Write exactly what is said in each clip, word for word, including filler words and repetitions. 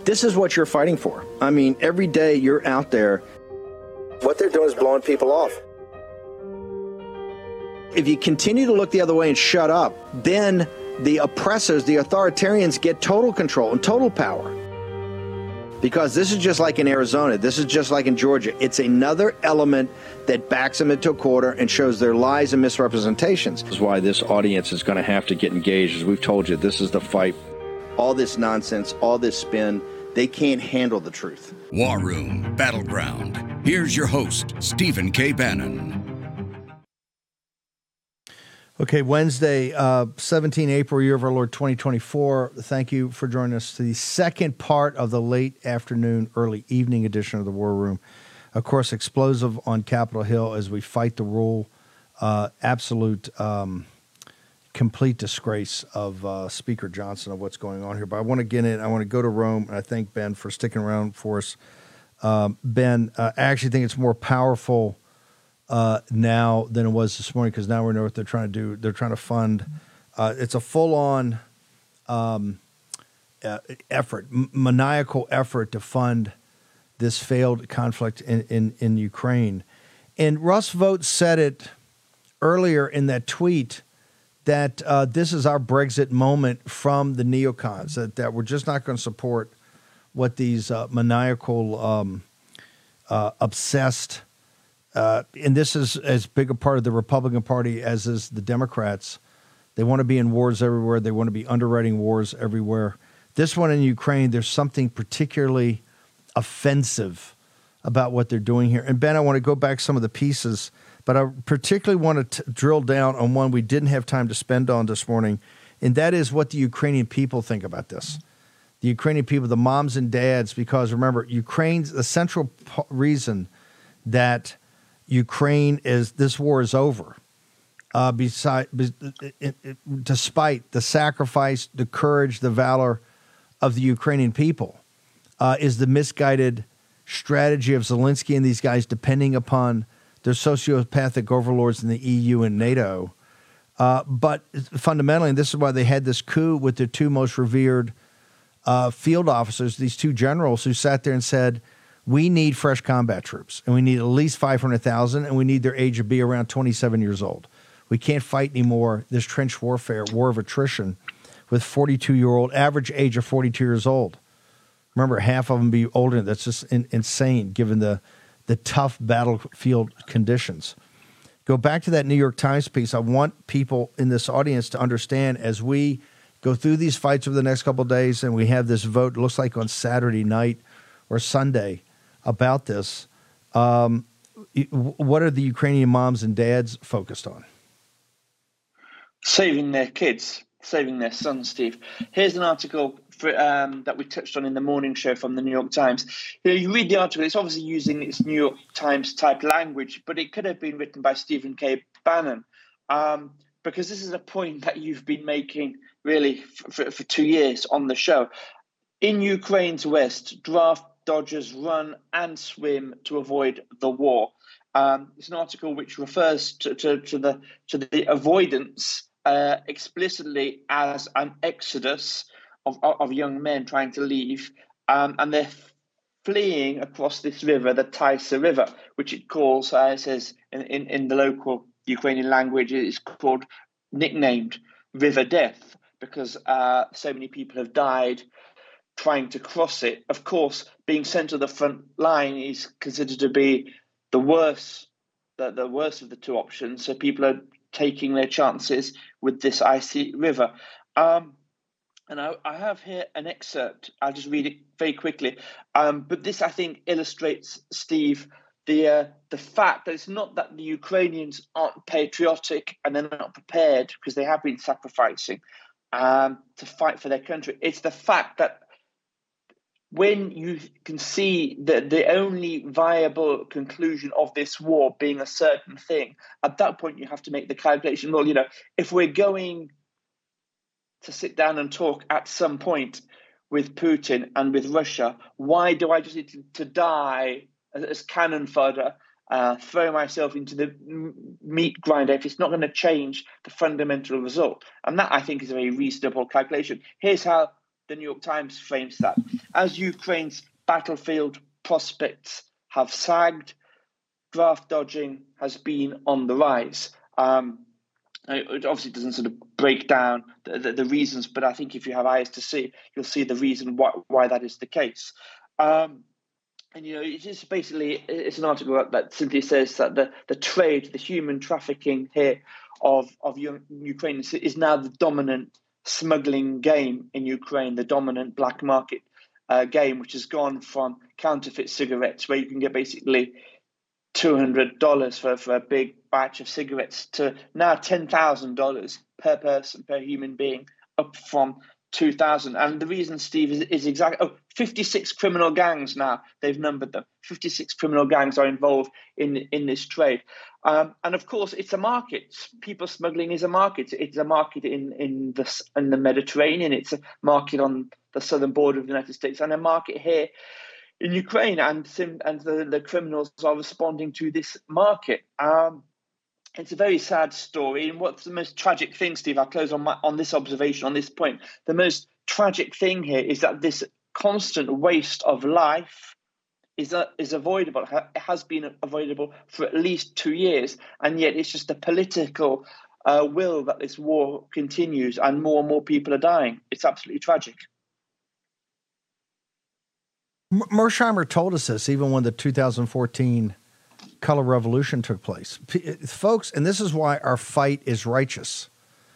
This is what you're fighting for. I mean, every day you're out there. What they're doing is blowing people off. If you continue to look the other way and shut up, then the oppressors, the authoritarians, get total control and total power. Because this is just like in Arizona. This is just like in Georgia. It's another element that backs them into a corner and shows their lies and misrepresentations. This is why this audience is going to have to get engaged. As we've told you, this is the fight. All this nonsense, all this spin, they can't handle the truth. War Room Battleground. Here's your host, Stephen K. Bannon. Okay, Wednesday, uh, seventeenth April, year of our Lord twenty twenty-four. Thank you for joining us to the second part of the late afternoon, early evening edition of the War Room. Of course, explosive on Capitol Hill as we fight the rule. Uh, absolute, um, complete disgrace of uh, Speaker Johnson of what's going on here. But I want to get in. I want to go to Rome, and I thank Ben for sticking around for us. Um, Ben, uh, I actually think it's more powerful Uh, now than it was this morning, because now we know what they're trying to do. They're trying to fund. Uh, it's a full-on um, uh, effort, m- maniacal effort to fund this failed conflict in, in, in Ukraine. And Russ Vought said it earlier in that tweet that uh, this is our Brexit moment from the neocons, that, that we're just not going to support what these uh, maniacal, um, uh, obsessed Uh, and this is as big a part of the Republican Party as is the Democrats. They want to be in wars everywhere. They want to be underwriting wars everywhere. This one in Ukraine, there's something particularly offensive about what they're doing here. And Ben, I want to go back some of the pieces, but I particularly want to t- drill down on one we didn't have time to spend on this morning, and that is what the Ukrainian people think about this. The Ukrainian people, the moms and dads, because remember, Ukraine's the central p- reason that Ukraine is this war is over. Uh, beside, be, it, it, despite the sacrifice, the courage, the valor of the Ukrainian people, uh, is the misguided strategy of Zelensky and these guys, depending upon their sociopathic overlords in the E U and NATO. Uh, but fundamentally, and this is why they had this coup with their two most revered uh, field officers, these two generals who sat there and said, we need fresh combat troops, and we need at least five hundred thousand, and we need their age to be around twenty-seven years old. We can't fight anymore this trench warfare, war of attrition, with forty-two-year-old, average age of forty-two years old. Remember, half of them be older. That's just in, insane, given the, the tough battlefield conditions. Go back to that New York Times piece. I want people in this audience to understand, as we go through these fights over the next couple of days, and we have this vote, it looks like on Saturday night or Sunday, about this, um, what are the Ukrainian moms and dads focused on? Saving their kids, saving their sons, Steve. Here's an article for, um, that we touched on in the morning show from the New York Times. You know, you read the article, it's obviously using its New York Times type language, but it could have been written by Stephen K. Bannon, um, because this is a point that you've been making really for, for, for two years on the show. In Ukraine's west, draft dodgers run and swim to avoid the war. Um, it's an article which refers to, to, to the to the avoidance uh, explicitly as an exodus of, of young men trying to leave, um, and they're fleeing across this river, the Tysa River, which it calls, uh, it says in, in, in the local Ukrainian language, it's called, nicknamed River Death, because uh, so many people have died trying to cross it. Of course, being sent to the front line is considered to be the worst, the, the worst of the two options. So people are taking their chances with this icy river. Um, and I, I have here an excerpt. I'll just read it very quickly. Um, but this, I think, illustrates, Steve, the uh, the fact that it's not that the Ukrainians aren't patriotic and they're not prepared, because they have been sacrificing um, to fight for their country. It's the fact that when you can see that the only viable conclusion of this war being a certain thing, at that point you have to make the calculation, well, you know, if we're going to sit down and talk at some point with Putin and with Russia, why do I just need to, to die as, as cannon fodder, uh, throw myself into the meat grinder if it's not going to change the fundamental result? And that, I think, is a very reasonable calculation. Here's how the New York Times frames that as Ukraine's battlefield prospects have sagged, draft dodging has been on the rise. Um, it obviously doesn't sort of break down the, the, the reasons, but I think if you have eyes to see, you'll see the reason why, why that is the case. Um, and, you know, it is basically, it's an article that simply says that the, the trade, the human trafficking here of, of Ukraine is, is now the dominant smuggling game in Ukraine, the dominant black market uh, game, which has gone from counterfeit cigarettes, where you can get basically two hundred dollars for, for a big batch of cigarettes, to now ten thousand dollars per person, per human being, up from two thousand. And the reason, Steve, is, is exactly, oh, fifty-six criminal gangs now, they've numbered them. fifty-six criminal gangs are involved in, in this trade. Um, and of course, it's a market. People smuggling is a market. It's a market in, in, the, in the Mediterranean. It's a market on the southern border of the United States, and a market here in Ukraine. And, and the, the criminals are responding to this market. Um, It's a very sad story. And what's the most tragic thing, Steve? I'll close on my, on this observation, on this point. The most tragic thing here is that this constant waste of life is uh, is avoidable. It has been avoidable for at least two years. And yet it's just a political uh, will that this war continues and more and more people are dying. It's absolutely tragic. Mearsheimer told us this even when the two thousand fourteen color revolution took place. P- folks, and this is why our fight is righteous.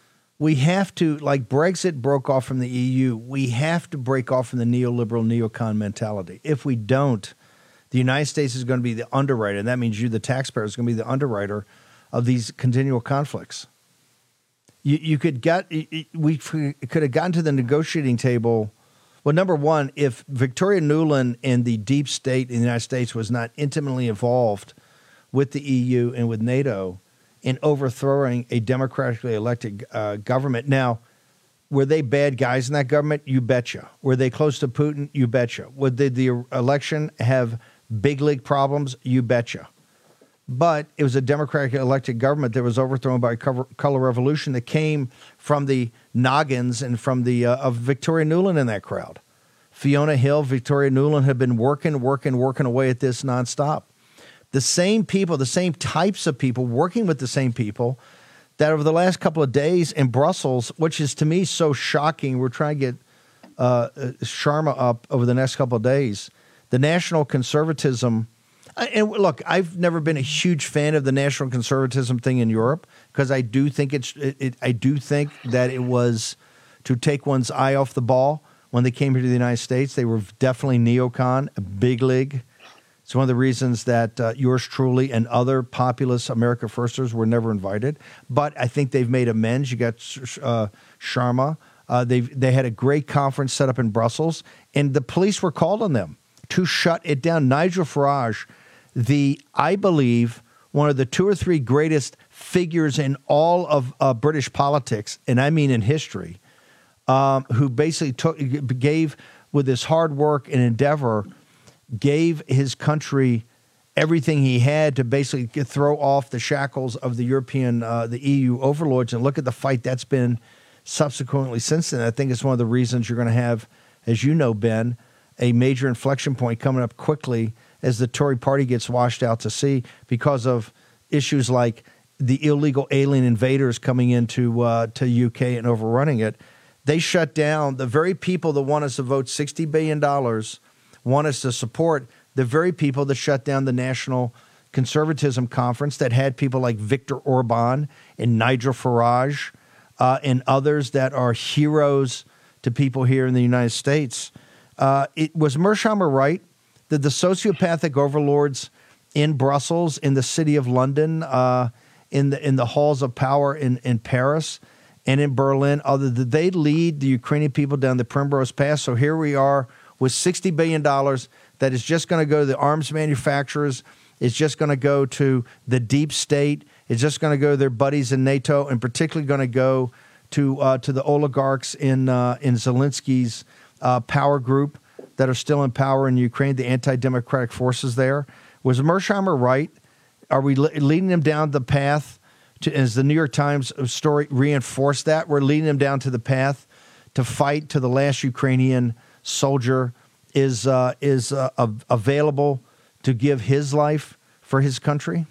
We have to, like Brexit broke off from the E U, we have to break off from the neoliberal neocon mentality. If we don't, the United States is going to be the underwriter, and that means you, the taxpayer, is going to be the underwriter of these continual conflicts. You, you could get, we could have gotten to the negotiating table. Well, number one, if Victoria Nuland and the deep state in the United States was not intimately involved with the E U and with NATO in overthrowing a democratically elected uh, government. Now, were they bad guys in that government? You betcha. Were they close to Putin? You betcha. Would the, the election have big league problems? You betcha. But it was a democratically elected government that was overthrown by a color revolution that came from the noggins and from the uh, of Victoria Nuland in that crowd. Fiona Hill, Victoria Nuland had been working, working, working away at this nonstop. The same people, the same types of people, working with the same people that over the last couple of days in Brussels, which is to me so shocking, we're trying to get uh, Sharma up over the next couple of days, the national conservatism. And look, I've never been a huge fan of the national conservatism thing in Europe because I do think it's. It, it, I do think that it was to take one's eye off the ball when they came here to the United States. They were definitely neocon, a big league. It's one of the reasons that uh, yours truly and other populist America Firsters were never invited. But I think they've made amends. You got uh, Sharma. Uh, they they had a great conference set up in Brussels, and the police were called on them to shut it down. Nigel Farage, the, I believe, one of the two or three greatest figures in all of uh, British politics, and I mean in history, um, who basically took, gave, with his hard work and endeavor, gave his country everything he had to basically get, throw off the shackles of the European, uh, the E U overlords, and look at the fight that's been subsequently since then. I think it's one of the reasons you're going to have, as you know, Ben, a major inflection point coming up quickly as the Tory party gets washed out to sea because of issues like the illegal alien invaders coming into uh, to U K and overrunning it. They shut down the very people that want us to vote sixty billion dollars, want us to support the very people that shut down the National Conservatism Conference that had people like Viktor Orban and Nigel Farage uh, and others that are heroes to people here in the United States. Uh, it was Mearsheimer right that the sociopathic overlords in Brussels, in the city of London, uh, in the in the halls of power in, in Paris and in Berlin, other did they lead the Ukrainian people down the Primrose Path? So here we are with sixty billion dollars that is just going to go to the arms manufacturers. It's just going to go to the deep state. It's just going to go to their buddies in NATO, and particularly going to go to uh, to the oligarchs in uh, in Zelensky's uh, power group that are still in power in Ukraine, the anti-democratic forces there. Was Mearsheimer right? Are we le- leading them down the path to, as the New York Times story reinforced that, we're leading them down to the path to fight to the last Ukrainian soldier is uh, is uh, av- available to give his life for his country?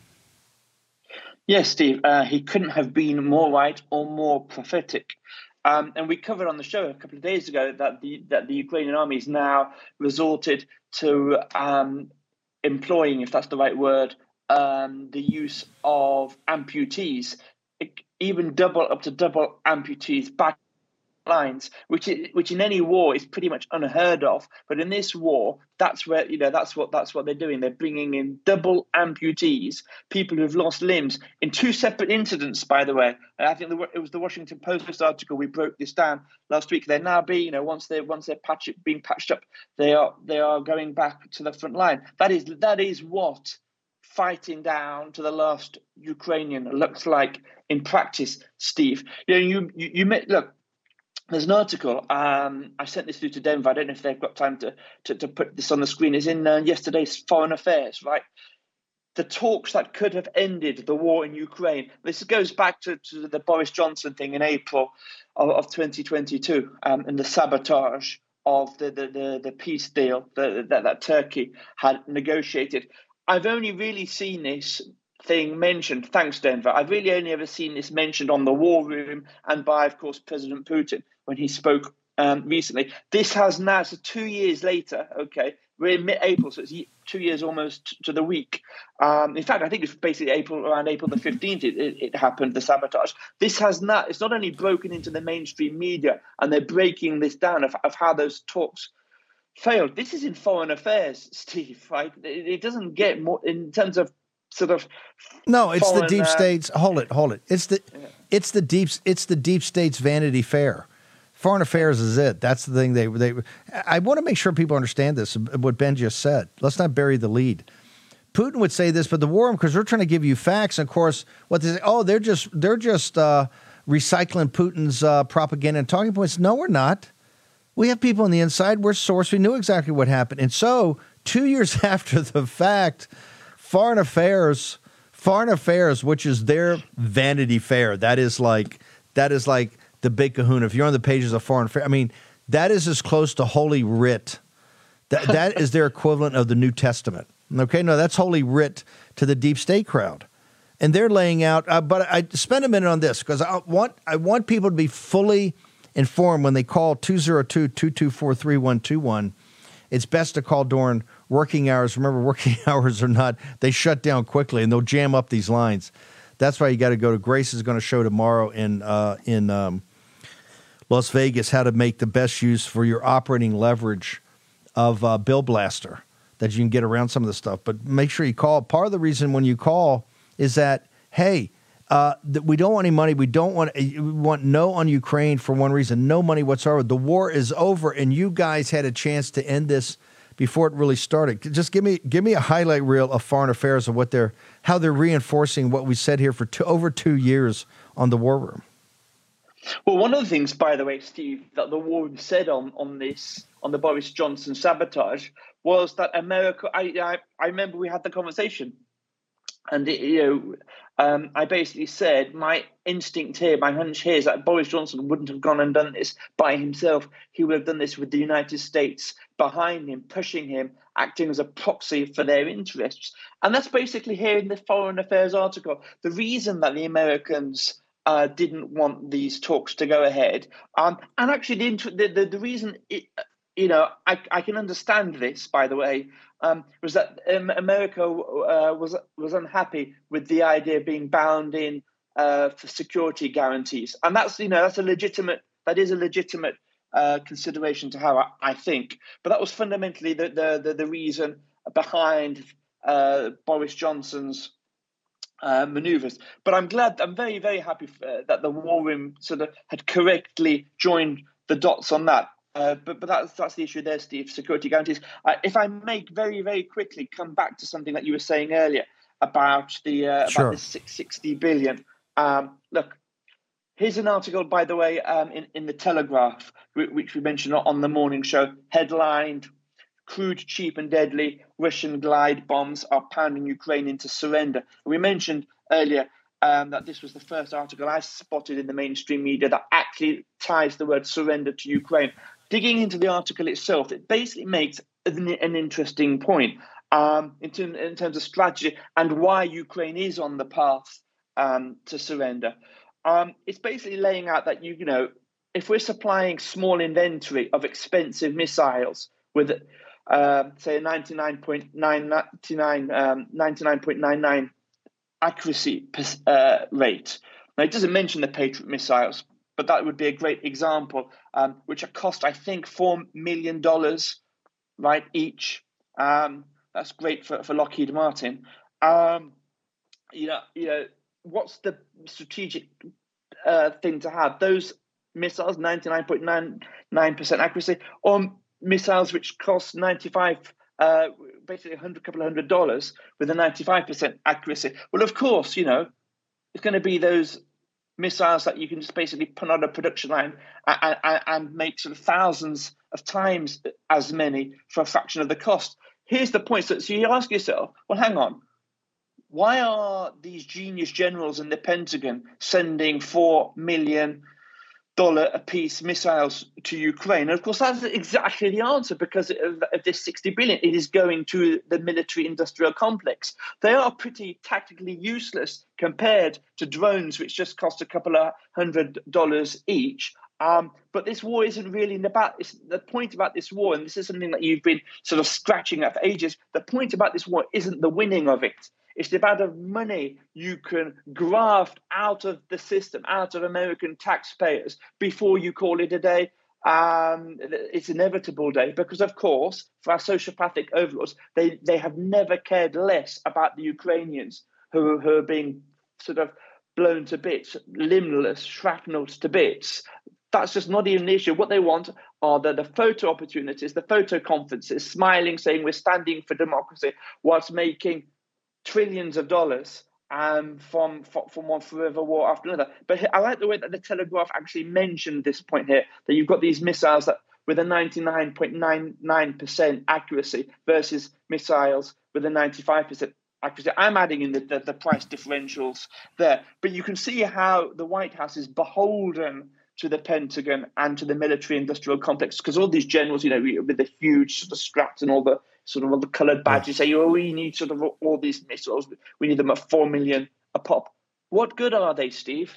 Yes, Steve. Uh, he couldn't have been more right or more prophetic. Um, and we covered on the show a couple of days ago that the that the Ukrainian army has now resorted to um, employing, if that's the right word, um, the use of amputees, even double up to double amputees back lines, which is, which in any war is pretty much unheard of. But in this war, that's where you know that's what that's what they're doing. They're bringing in double amputees, people who've lost limbs in two separate incidents. By the way, and I think the, it was the Washington Post article. We broke this down last week. They're now being, you know, once they once they're patch, being patched up, they are they are going back to the front line. That is that is what fighting down to the last Ukrainian looks like in practice, Steve. You know, you you, you met, look. There's an article, um, I sent this through to Denver. I don't know if they've got time to, to, to put this on the screen. It's in uh, yesterday's Foreign Affairs, right? The talks that could have ended the war in Ukraine. This goes back to, to the Boris Johnson thing in April of, of twenty twenty-two um, and the sabotage of the, the, the, the peace deal that, that, that Turkey had negotiated. I've only really seen this thing mentioned, thanks Denver, I've really only ever seen this mentioned on the War Room and by, of course, President Putin when he spoke um, recently. This has now, so two years later, okay, we're in mid-April, so it's two years almost to the week. Um, in fact, I think it's basically April, around April the fifteenth, it, it, it happened, the sabotage. This has not, it's not only broken into the mainstream media, and they're breaking this down of, of how those talks failed. This is in Foreign Affairs, Steve, right? It, it doesn't get more, in terms of sort of no, it's foreign, the deep uh, states. Hold it, hold it. It's the, yeah. it's the deep, it's the deep states Vanity Fair. Foreign Affairs is it. That's the thing. They, they. I want to make sure people understand this. What Ben just said. Let's not bury the lead. Putin would say this, but the war room, because they're trying to give you facts. And of course, what they say, oh, they're just, they're just uh, recycling Putin's uh, propaganda and talking points. No, we're not. We have people on the inside. We're sourced. We knew exactly what happened. And so, two years after the fact, Foreign Affairs, Foreign Affairs, which is their Vanity Fair, that is like that is like the big kahuna. If you're on the pages of Foreign Affairs, I mean, that is as close to Holy Writ. That that is their equivalent of the New Testament. Okay, no, that's Holy Writ to the deep state crowd, and they're laying out. Uh, but I spend a minute on this because I want I want people to be fully informed when they call two zero two, two two four, three one two one. It's best to call during working hours. Remember, working hours or not, they shut down quickly and they'll jam up these lines. That's why you got to go to Grace is going to show tomorrow in uh, in um, Las Vegas how to make the best use for your operating leverage of uh, Bill Blaster that you can get around some of the stuff. But make sure you call. Part of the reason when you call is that, hey, uh, that we don't want any money. We don't want we want no on Ukraine for one reason, no money whatsoever. The war is over, and you guys had a chance to end this before it really started. Just give me give me a highlight reel of Foreign Affairs of what they're how they're reinforcing what we said here for two, over two years on the War Room. Well, one of the things, by the way, Steve, that the War Room said on on this on the Boris Johnson sabotage was that America. I I, I remember we had the conversation. And, it, you know, um, I basically said my instinct here, my hunch here is that Boris Johnson wouldn't have gone and done this by himself. He would have done this with the United States behind him, pushing him, acting as a proxy for their interests. And that's basically here in the Foreign Affairs article. The reason that the Americans uh, didn't want these talks to go ahead, um, and actually the, the, the, the reason, it, you know, I, I can understand this, by the way, Um, was that um, America uh, was was unhappy with the idea of being bound in uh, for security guarantees, and that's you know that's a legitimate that is a legitimate uh, consideration to have, I, I think. But that was fundamentally the the the, the reason behind uh, Boris Johnson's uh, manoeuvres. But I'm glad, I'm very very happy for, that the War Room sort of had correctly joined the dots on that. Uh, but but that's that's the issue there, Steve. Security guarantees. Uh, if I may very very quickly come back to something that you were saying earlier about the uh, Sure. about the six hundred sixty billion. Um, look, here's an article, by the way, um, in in the Telegraph, which we mentioned on the morning show, headlined "Crude, cheap and deadly. Russian glide bombs are pounding Ukraine into surrender." We mentioned earlier um, that this was the first article I spotted in the mainstream media that actually ties the word surrender to Ukraine. Digging into the article itself, it basically makes an, an interesting point um, in, term, in terms of strategy and why Ukraine is on the path um, to surrender. Um, it's basically laying out that, you, you know, if we're supplying small inventory of expensive missiles with, uh, say, a ninety-nine point nine nine accuracy uh, rate. Now, it doesn't mention the Patriot missiles, but that would be a great example, um, which cost, I think, four million dollars, right, each. Um, that's great for, for Lockheed Martin. Um, you know, you know, what's the strategic uh, thing to have? Those missiles, ninety-nine point nine nine percent accuracy, or missiles which cost ninety-five, uh, basically a hundred, couple of hundred dollars with a ninety-five percent accuracy. Well, of course, you know, it's going to be those missiles that you can just basically put on a production line and, and, and make sort of thousands of times as many for a fraction of the cost. Here's the point. So, so you ask yourself, well, hang on. Why are these genius generals in the Pentagon sending four million dollars a piece missiles to Ukraine? And of course, that's exactly the answer, because of, of this sixty billion dollars. It is going to the military-industrial complex. They are pretty tactically useless compared to drones, which just cost a couple of hundred dollars each. Um, but this war isn't really about it's, the point about this war, and this is something that you've been sort of scratching at for ages. The point about this war isn't the winning of it. It's the amount of money you can graft out of the system, out of American taxpayers before you call it a day. Um, it's an inevitable day because, of course, for our sociopathic overlords, they, they have never cared less about the Ukrainians who, who are being sort of blown to bits, limbless, shrapnelled to bits. That's just not even an issue. What they want are the, the photo opportunities, the photo conferences, smiling, saying we're standing for democracy, whilst making trillions of dollars um, from, from one forever war after another. But I like the way that the Telegraph actually mentioned this point here, that you've got these missiles that with a ninety-nine point nine nine percent accuracy versus missiles with a ninety-five percent accuracy. I'm adding in the, the, the price differentials there. But you can see how the White House is beholden to the Pentagon and to the military-industrial complex, because all these generals, you know, with the huge sort of straps and all the sort of all the coloured badges, say, oh, we need sort of all these missiles. We need them at four million a pop. What good are they, Steve?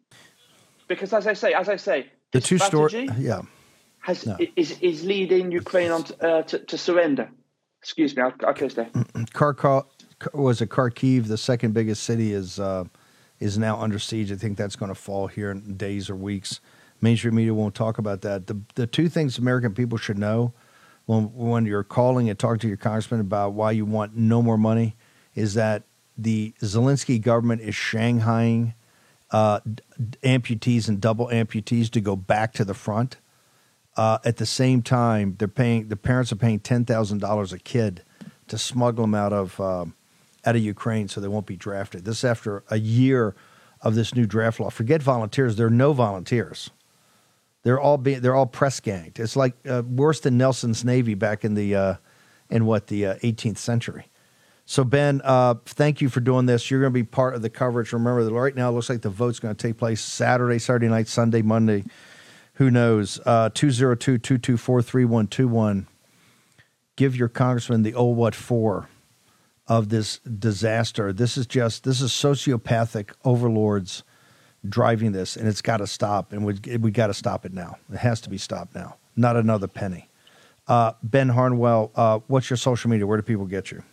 Because as I say, as I say, the two story, yeah, has no. is is leading Ukraine on to, uh, to, to surrender. Excuse me, I'll, I'll close there. Kharkov was it Kharkiv, the second biggest city, is uh, is now under siege. I think that's going to fall here in days or weeks. Mainstream media won't talk about that. The the two things American people should know when when you're calling and talking to your congressman about why you want no more money is that the Zelensky government is shanghaiing uh, amputees and double amputees to go back to the front. Uh, at the same time, they're paying the parents are paying ten thousand dollars a kid to smuggle them out of um, out of Ukraine so they won't be drafted. This is after a year of this new draft law. Forget volunteers; there are no volunteers. They're all being they're all press ganged. It's like uh, worse than Nelson's Navy back in the uh, in what the uh, eighteenth century. So Ben, uh, thank you for doing this. You're going to be part of the coverage. Remember that right now it looks like the vote's going to take place Saturday, Saturday night, Sunday, Monday. Who knows? Uh, two oh two, two two four, three one two one. Give your congressman the old what for of this disaster. This is just this is sociopathic overlords driving this, and it's got to stop, and we we got to stop it now. It has to be stopped now. Not another penny. Uh, Ben Harnwell, uh, what's your social media? Where do people get you?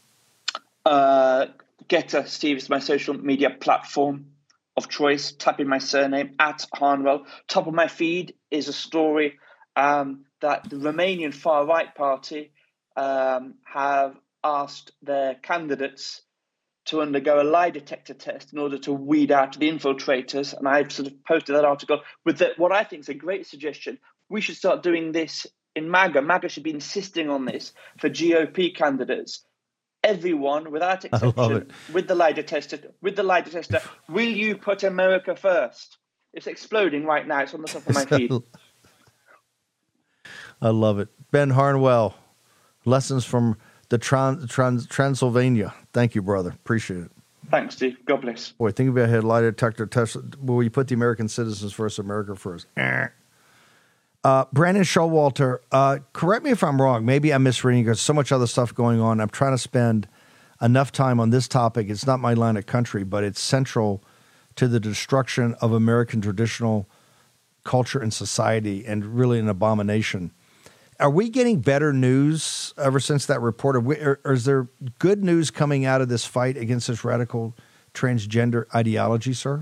Uh, Getter, Steve, is my social media platform of choice. Type in my surname, at Harnwell. Top of my feed is a story um, that the Romanian far-right party um, have asked their candidates to undergo a lie detector test in order to weed out the infiltrators. And I've sort of posted that article with the, what I think is a great suggestion. We should start doing this in MAGA. MAGA should be insisting on this for G O P candidates. Everyone, without exception, with the lie detector, with the lie detector, will you put America first? It's exploding right now. It's on the top of my feed. I love it. Ben Harnwell, lessons from the Trans, Trans, Transylvania. Thank you, brother. Appreciate it. Thanks, Steve. God bless. Boy, think about it. Lie detector test. Will you put the American citizens first, America first? Eh. Uh, Brandon Showalter, uh, correct me if I'm wrong. Maybe I'm misreading because so much other stuff going on. I'm trying to spend enough time on this topic. It's not my line of country, but it's central to the destruction of American traditional culture and society, and really an abomination. Are we getting better news ever since that report? Are we, or, or is there good news coming out of this fight against this radical transgender ideology, sir?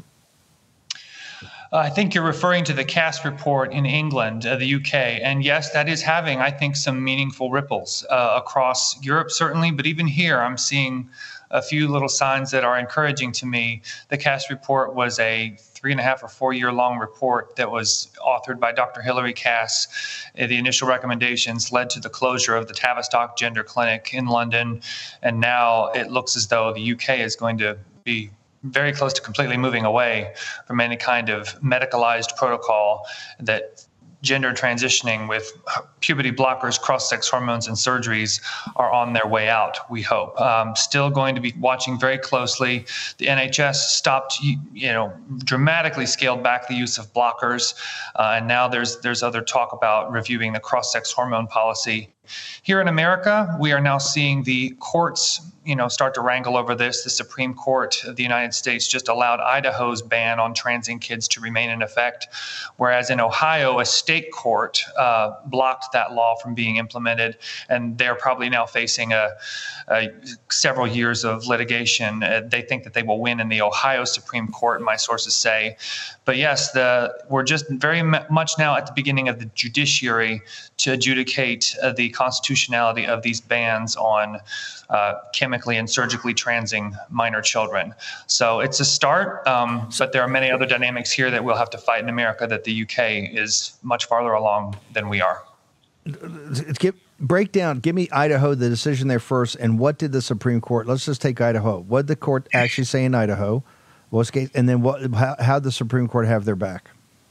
Uh, I think you're referring to the Cass report in England, uh, the U K. And yes, that is having, I think, some meaningful ripples uh, across Europe, certainly. But even here, I'm seeing a few little signs that are encouraging to me. The Cass report was a three and a half or four year long report that was authored by Doctor Hilary Cass. Uh, the initial recommendations led to the closure of the Tavistock Gender Clinic in London. And now it looks as though the U K is going to be very close to completely moving away from any kind of medicalized protocol, that gender transitioning with puberty blockers, cross-sex hormones, and surgeries are on their way out, we hope. Um, still going to be watching very closely. The N H S stopped, you know, dramatically scaled back the use of blockers, uh, and now there's there's other talk about reviewing the cross-sex hormone policy. Here in America, we are now seeing the courts, you know, start to wrangle over this. The Supreme Court of the United States just allowed Idaho's ban on transing kids to remain in effect, whereas in Ohio, a state court uh, blocked that law from being implemented, and they're probably now facing a, a several years of litigation. Uh, they think that they will win in the Ohio Supreme Court, my sources say. But yes, the we're just very much now at the beginning of the judiciary to adjudicate uh, the constitutionality of these bans on uh, chemically and surgically transing minor children. So it's a start, um, but there are many other dynamics here that we'll have to fight in America that the U K is much farther along than we are. Give, break down, give me Idaho, the decision there first, and what did the Supreme Court, let's just take Idaho. What did the court actually say in Idaho? What's, and then what? How, how did the Supreme Court have their back?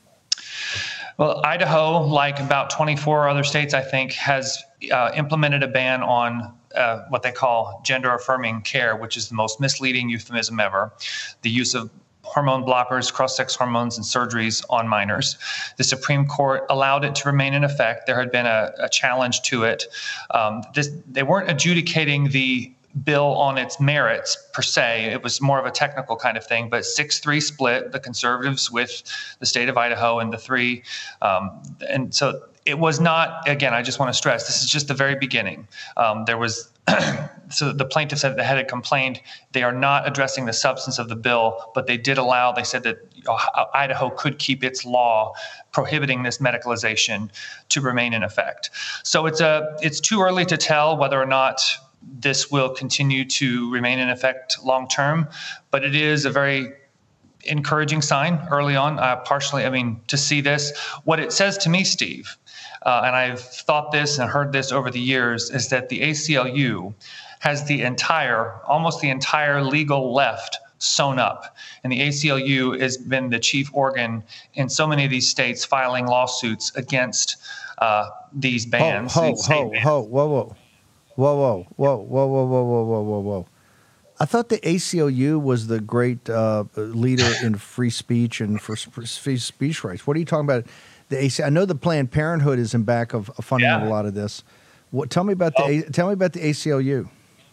Well, Idaho, like about twenty-four other states, I think, has uh, implemented a ban on uh, what they call gender-affirming care, which is the most misleading euphemism ever. The use of hormone blockers, cross-sex hormones, and surgeries on minors. The Supreme Court allowed it to remain in effect. There had been a, a challenge to it. Um, this, they weren't adjudicating the bill on its merits per se. It was more of a technical kind of thing, but six three split, the conservatives with the state of Idaho and the three. Um, and so it was not, again, I just want to stress, this is just the very beginning. Um, there was, so the plaintiffs that had complained, they are not addressing the substance of the bill, but they did allow, they said that Idaho could keep its law prohibiting this medicalization to remain in effect. So it's a, it's too early to tell whether or not this will continue to remain in effect long term, but it is a very encouraging sign early on. Uh, partially, I mean, to see this, what it says to me, Steve, uh, and I've thought this and heard this over the years, is that the A C L U has the entire, almost the entire legal left sewn up. And the A C L U has been the chief organ in so many of these states filing lawsuits against uh, these bans. Ho, ho, ho, bans. ho, whoa, whoa. Whoa, whoa, whoa, whoa, whoa, whoa, whoa, whoa, whoa, whoa. I thought the A C L U was the great uh, leader in free speech and for free speech rights. What are you talking about? The A C L U, I know the Planned Parenthood is in back of funding yeah. of a lot of this. What, tell me about the oh. Tell me about the A C L U.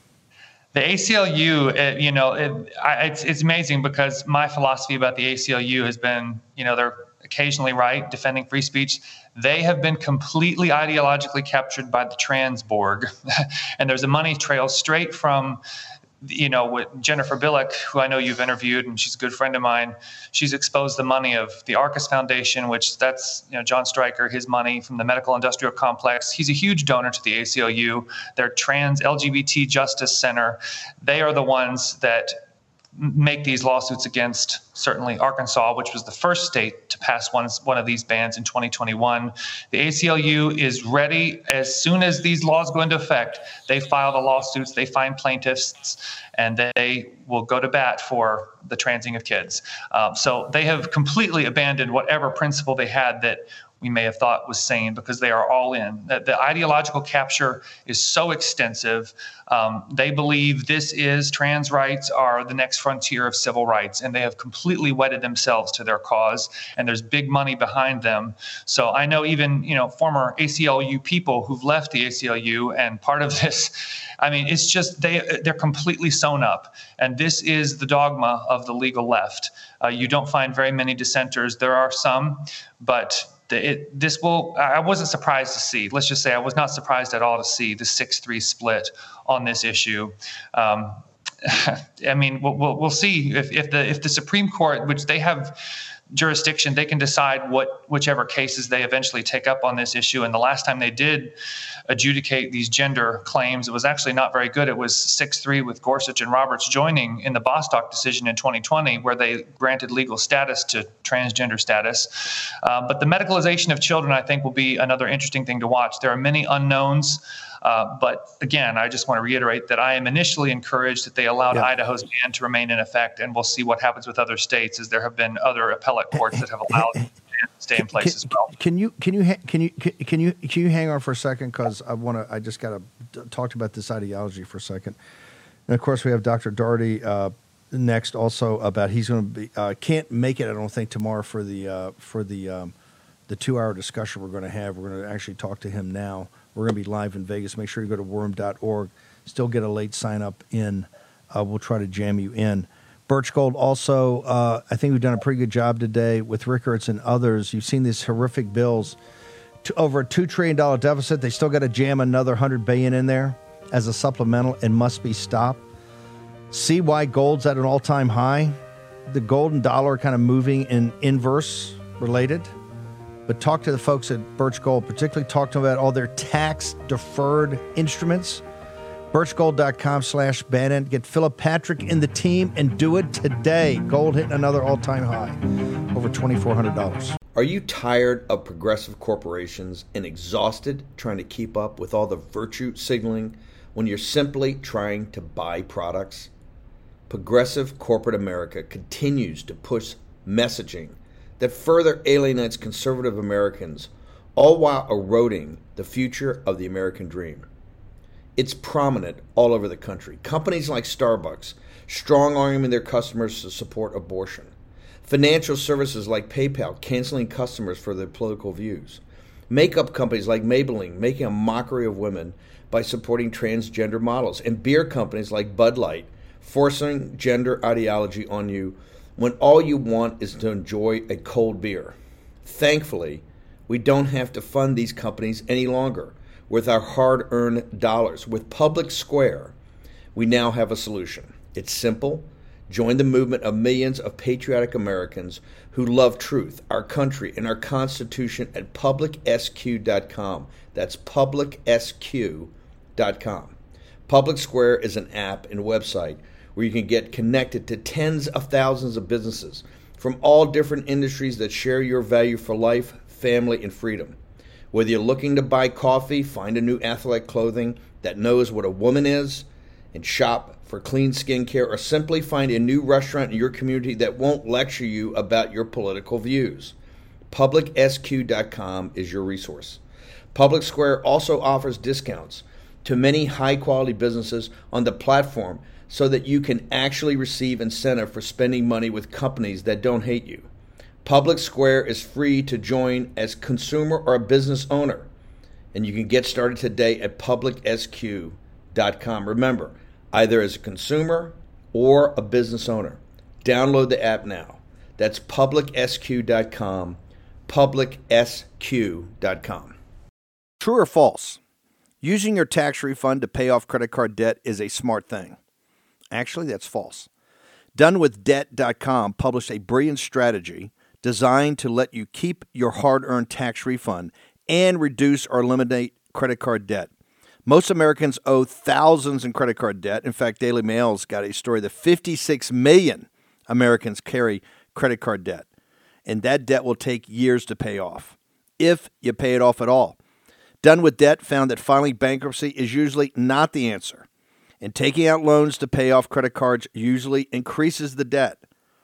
The A C L U, it, you know, it, I, it's it's amazing because my philosophy about the A C L U has been, you know, they're occasionally right, defending free speech. They have been completely ideologically captured by the trans Borg. And there's a money trail straight from, you know, with Jennifer Billick, who I know you've interviewed, and she's a good friend of mine. She's exposed the money of the Arcus Foundation, which that's, you know, John Stryker, his money from the medical industrial complex. He's a huge donor to the A C L U. Their Trans L G B T Justice Center. They are the ones that make these lawsuits against certainly Arkansas, which was the first state to pass one, one of these bans in twenty twenty-one. The A C L U is ready. As soon as these laws go into effect, they file the lawsuits, they find plaintiffs, and they will go to bat for the transing of kids. Um, so they have completely abandoned whatever principle they had that we may have thought was sane, because they are all in. The, the ideological capture is so extensive. Um, they believe this is, trans rights are the next frontier of civil rights, and they have completely wedded themselves to their cause, and there's big money behind them. So I know even, you know, former A C L U people who've left the A C L U, and part of this, I mean, it's just they, they're completely sewn up. And this is the dogma of the legal left. Uh, you don't find very many dissenters. There are some, but the, it, this will, I wasn't surprised to see, let's just say I was not surprised at all to see the six three split on this issue. Um, I mean, we'll, we'll, we'll see if, if the if the Supreme Court, which they have jurisdiction, they can decide what whichever cases they eventually take up on this issue. And the last time they did adjudicate these gender claims, it was actually not very good. It was six three with Gorsuch and Roberts joining in the Bostock decision in twenty twenty, where they granted legal status to transgender status. Uh, but the medicalization of children, I think, will be another interesting thing to watch. There are many unknowns. Uh, but again, I just want to reiterate that I am initially encouraged that they allowed yeah. Idaho's ban to remain in effect, and we'll see what happens with other states, as there have been other appellate courts that have allowed it to stay in place can, as well. Can you can you can you can you can you hang on for a second, because I want to I just got to talk about this ideology for a second. And of course, we have Doctor Daugherty uh, next, also about he's going to be uh, can't make it, I don't think, tomorrow for the uh, for the um, the two hour discussion we're going to have. We're going to actually talk to him now. We're going to be live in Vegas. Make sure you go to war room dot org. Still get a late sign up in. Uh, we'll try to jam you in. Birch Gold also, uh, I think we've done a pretty good job today with Rickards and others. You've seen these horrific bills. To over a two trillion dollars deficit. They still got to jam another one hundred billion dollars in there as a supplemental and must be stopped. See why gold's at an all-time high. The gold and dollar are kind of moving in inverse related. But talk to the folks at Birch Gold, particularly talk to them about all their tax-deferred instruments. birchgold.com slash Bannon. Get Philip Patrick in the team and do it today. Gold hitting another all-time high, over twenty-four hundred dollars. Are you tired of progressive corporations and exhausted trying to keep up with all the virtue signaling when you're simply trying to buy products? Progressive corporate America continues to push messaging that further alienates conservative Americans, all while eroding the future of the American dream. It's prominent all over the country. Companies like Starbucks strong-arming their customers to support abortion. Financial services like PayPal canceling customers for their political views. Makeup companies like Maybelline making a mockery of women by supporting transgender models. And beer companies like Bud Light forcing gender ideology on you when all you want is to enjoy a cold beer. Thankfully, we don't have to fund these companies any longer with our hard-earned dollars. With Public Square, we now have a solution. It's simple. Join the movement of millions of patriotic Americans who love truth, our country, and our Constitution at public s q dot com. That's public s q dot com. Public Square is an app and website where you can get connected to tens of thousands of businesses from all different industries that share your value for life, family, and freedom. Whether you're looking to buy coffee, find a new athletic clothing that knows what a woman is, and shop for clean skincare, or simply find a new restaurant in your community that won't lecture you about your political views, public s q dot com is your resource. Public Square also offers discounts to many high-quality businesses on the platform so that you can actually receive incentive for spending money with companies that don't hate you. Public Square is free to join as consumer or a business owner, and you can get started today at public s q dot com. Remember, either as a consumer or a business owner. Download the app now. That's public s q dot com, public s q dot com. True or false? Using your tax refund to pay off credit card debt is a smart thing. Actually, that's false. done with debt dot com published a brilliant strategy designed to let you keep your hard-earned tax refund and reduce or eliminate credit card debt. Most Americans owe thousands in credit card debt. In fact, Daily Mail's got a story that fifty-six million Americans carry credit card debt, and that debt will take years to pay off, if you pay it off at all. Done with Debt found that filing bankruptcy is usually not the answer, and taking out loans to pay off credit cards usually increases the debt.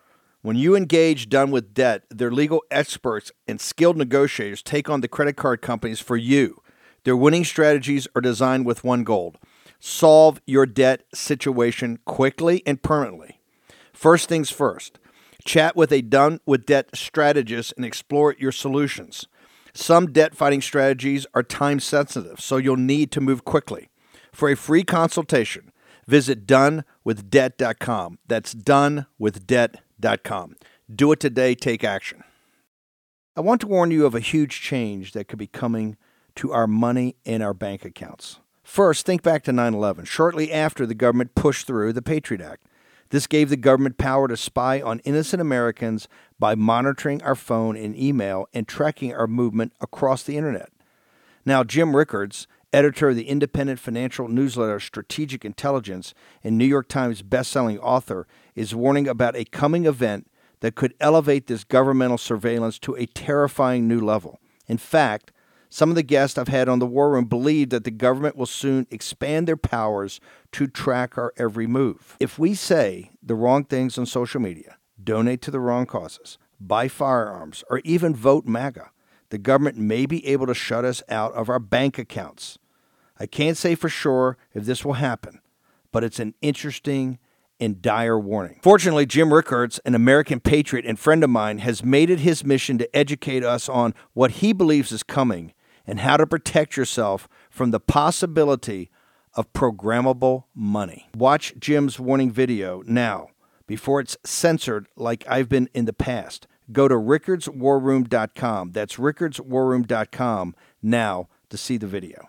When you engage Done with Debt, their legal experts and skilled negotiators take on the credit card companies for you. Their winning strategies are designed with one goal: solve your debt situation quickly and permanently. First things first, chat with a Done with Debt strategist and explore your solutions. Some debt fighting strategies are time sensitive, so you'll need to move quickly. For a free consultation, visit done with debt dot com. That's done with debt dot com. Do it today. Take action. I want to warn you of a huge change that could be coming to our money in our bank accounts. First, think back to nine eleven, shortly after the government pushed through the Patriot Act. This gave the government power to spy on innocent Americans by monitoring our phone and email and tracking our movement across the internet. Now, Jim Rickards, editor of the independent financial newsletter Strategic Intelligence and New York Times bestselling author, is warning about a coming event that could elevate this governmental surveillance to a terrifying new level. In fact, some of the guests I've had on the War Room believe that the government will soon expand their powers to track our every move. If we say the wrong things on social media, donate to the wrong causes, buy firearms, or even vote MAGA, the government may be able to shut us out of our bank accounts. I can't say for sure if this will happen, but it's an interesting and dire warning. Fortunately, Jim Rickards, an American patriot and friend of mine, has made it his mission to educate us on what he believes is coming and how to protect yourself from the possibility of programmable money. Watch Jim's warning video now before it's censored like I've been in the past. Go to rickards war room dot com. That's rickards war room dot com now to see the video.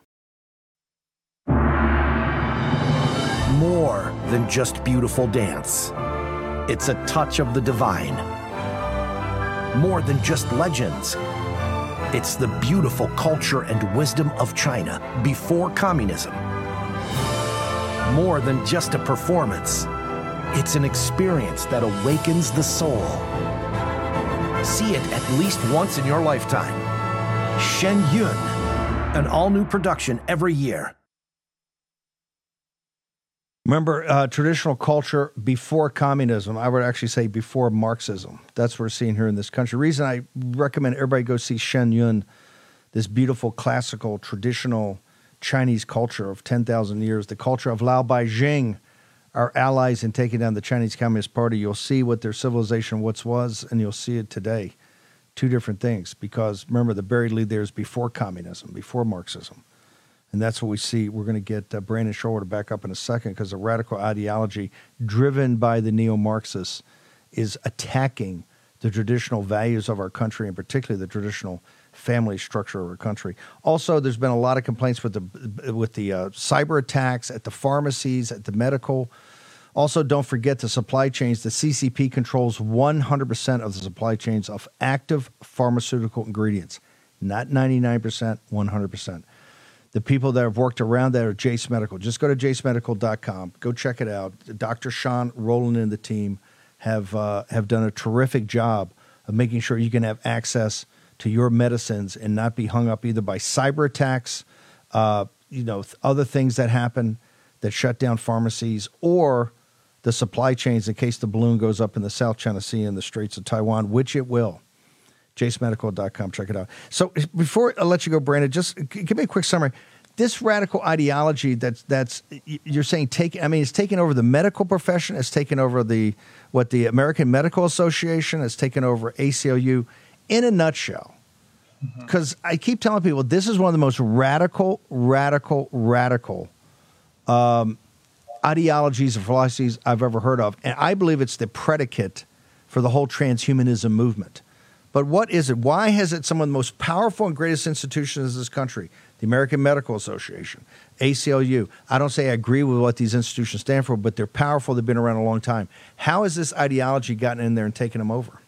More than just beautiful dance. It's a touch of the divine. More than just legends. It's the beautiful culture and wisdom of China before communism. More than just a performance. It's an experience that awakens the soul. See it at least once in your lifetime. Shen Yun, an all-new production every year. Remember, uh, traditional culture before communism, I would actually say before Marxism. That's what we're seeing here in this country. The reason I recommend everybody go see Shen Yun, this beautiful, classical, traditional Chinese culture of ten thousand years, the culture of Lao Baijing, our allies in taking down the Chinese Communist Party. You'll see what their civilization once was, and you'll see it today. Two different things, because remember, the buried lead there is before communism, before Marxism. And that's what we see. We're going to get uh, Brandon Shore to back up in a second, because the radical ideology driven by the neo-Marxists is attacking the traditional values of our country, and particularly the traditional family structure of our country. Also, there's been a lot of complaints with the with the uh, cyber attacks at the pharmacies, at the medical. Also, don't forget the supply chains. The C C P controls one hundred percent of the supply chains of active pharmaceutical ingredients. Not ninety-nine percent, one hundred percent. The people that have worked around that are Jace Medical. Just go to jace medical dot com. Go check it out. Doctor Sean Rowland and the team have uh, have done a terrific job of making sure you can have access to your medicines and not be hung up either by cyber attacks, uh, you know, th- other things that happen that shut down pharmacies, or the supply chains in case the balloon goes up in the South China Sea and the Straits of Taiwan, which it will. jace medical dot com. Check it out. So before I let you go, Brandon, just give me a quick summary. This radical ideology that's that's you're saying take I mean it's taken over the medical profession, it's taken over the what the American Medical Association, it's taken over A C L U. In a nutshell, because mm-hmm. I keep telling people this is one of the most radical, radical, radical um, ideologies and philosophies I've ever heard of, and I believe it's the predicate for the whole transhumanism movement. But what is it? Why has it some of the most powerful and greatest institutions in this country? The American Medical Association, A C L U. I don't say I agree with what these institutions stand for, but they're powerful. They've been around a long time. How has this ideology gotten in there and taken them over?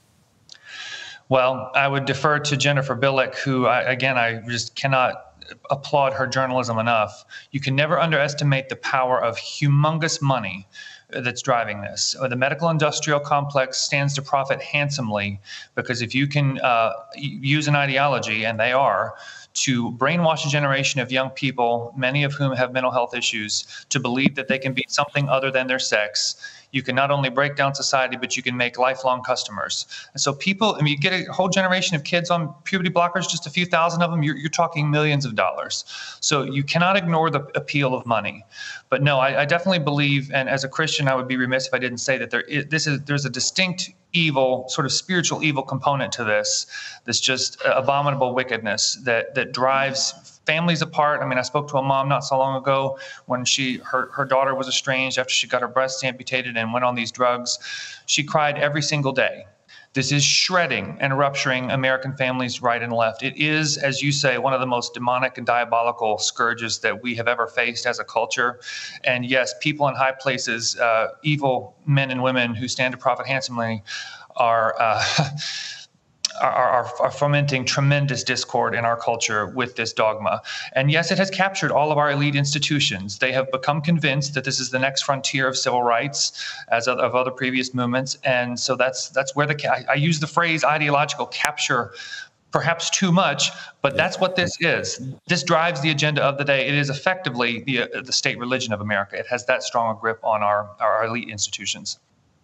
Well, I would defer to Jennifer Bilek, who, I, again, I just cannot applaud her journalism enough. You can never underestimate the power of humongous money that's driving this. The medical industrial complex stands to profit handsomely, because if you can uh, use an ideology, and they are, to brainwash a generation of young people, many of whom have mental health issues, to believe that they can be something other than their sex, you can not only break down society, but you can make lifelong customers. And so people, I mean, you get a whole generation of kids on puberty blockers, just a few thousand of them, you're, you're talking millions of dollars. So you cannot ignore the appeal of money. But no, I, I definitely believe, and as a Christian, I would be remiss if I didn't say that there is, this is there's a distinct evil, sort of spiritual evil component to this, this just abominable wickedness that that drives families apart. I mean, I spoke to a mom not so long ago when she her, her daughter was estranged after she got her breasts amputated and went on these drugs. She cried every single day. This is shredding and rupturing American families right and left. It is, as you say, one of the most demonic and diabolical scourges that we have ever faced as a culture. And yes, people in high places, uh, evil men and women who stand to profit handsomely, are uh, Are, are, are fomenting tremendous discord in our culture with this dogma. And yes, it has captured all of our elite institutions. They have become convinced that this is the next frontier of civil rights, as of, of other previous movements. And so that's that's where the I, I use the phrase ideological capture perhaps too much, but that's what this is. This drives the agenda of the day. It is effectively the uh, the state religion of America. It has that strong a grip on our, our elite institutions.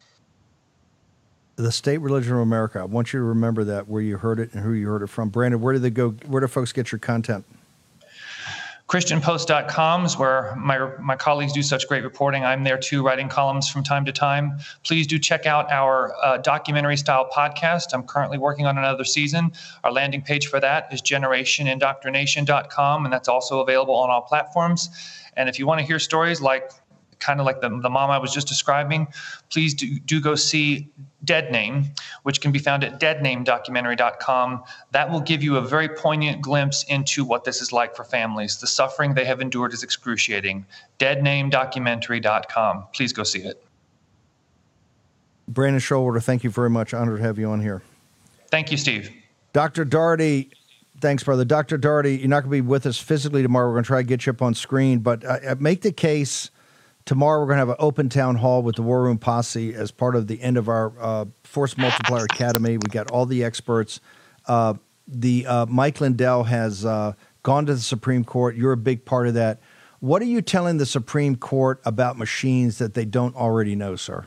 The state religion of America. I want you to remember that, where you heard it and who you heard it from. Brandon, where do they go? Where do folks get your content? Christian Post dot com is where my my colleagues do such great reporting. I'm there too, writing columns from time to time. Please do check out our uh, documentary-style podcast. I'm currently working on another season. Our landing page for that is generation indoctrination dot com, and that's also available on all platforms. And if you want to hear stories like kind of like the, the mom I was just describing, please do, do go see Dead Name, which can be found at dead name documentary dot com. That will give you a very poignant glimpse into what this is like for families. The suffering they have endured is excruciating. dead name documentary dot com. Please go see it. Brandon Showalter, thank you very much. Honored to have you on here. Thank you, Steve. Doctor Daugherty, thanks, brother. Doctor Daugherty, you're not going to be with us physically tomorrow. We're going to try to get you up on screen, but uh, make the case. Tomorrow, we're going to have an open town hall with the War Room Posse as part of the end of our uh, Force Multiplier Academy. We got all the experts. Uh, the uh, Mike Lindell has uh, gone to the Supreme Court. You're a big part of that. What are you telling the Supreme Court about machines that they don't already know, sir?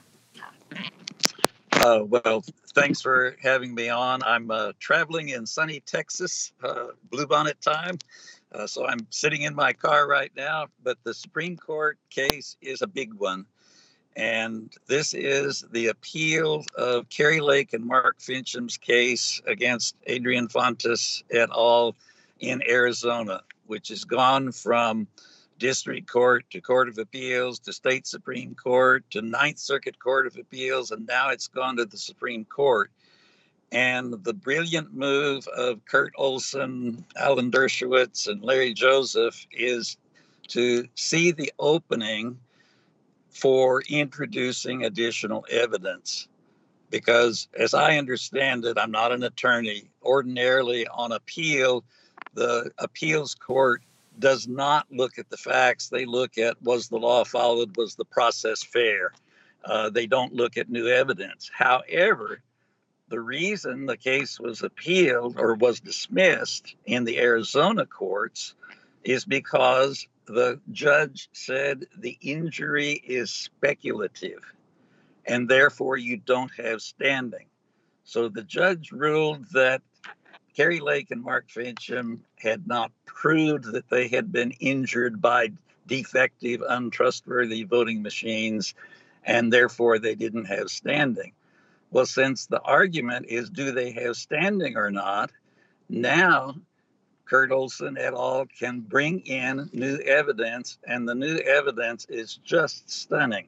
Uh, well, thanks for having me on. I'm uh, traveling in sunny Texas, uh, Bluebonnet time. Uh, so I'm sitting in my car right now, but the Supreme Court case is a big one. And this is the appeal of Kari Lake and Mark Fincham's case against Adrian Fontes et al. In Arizona, which has gone from district court to Court of Appeals to state Supreme Court to Ninth Circuit Court of Appeals, and now it's gone to the Supreme Court. And the brilliant move of Kurt Olson, Alan Dershowitz, and Larry Joseph is to see the opening for introducing additional evidence. Because as I understand it, I'm not an attorney. Ordinarily on appeal, the appeals court does not look at the facts. They look at, was the law followed? Was the process fair? Uh, they don't look at new evidence. However, the reason the case was appealed or was dismissed in the Arizona courts is because the judge said the injury is speculative and therefore you don't have standing. So the judge ruled that Kari Lake and Mark Fincham had not proved that they had been injured by defective, untrustworthy voting machines, and therefore they didn't have standing. Well, since the argument is, do they have standing or not? Now, Kurt Olson et al. Can bring in new evidence, and the new evidence is just stunning.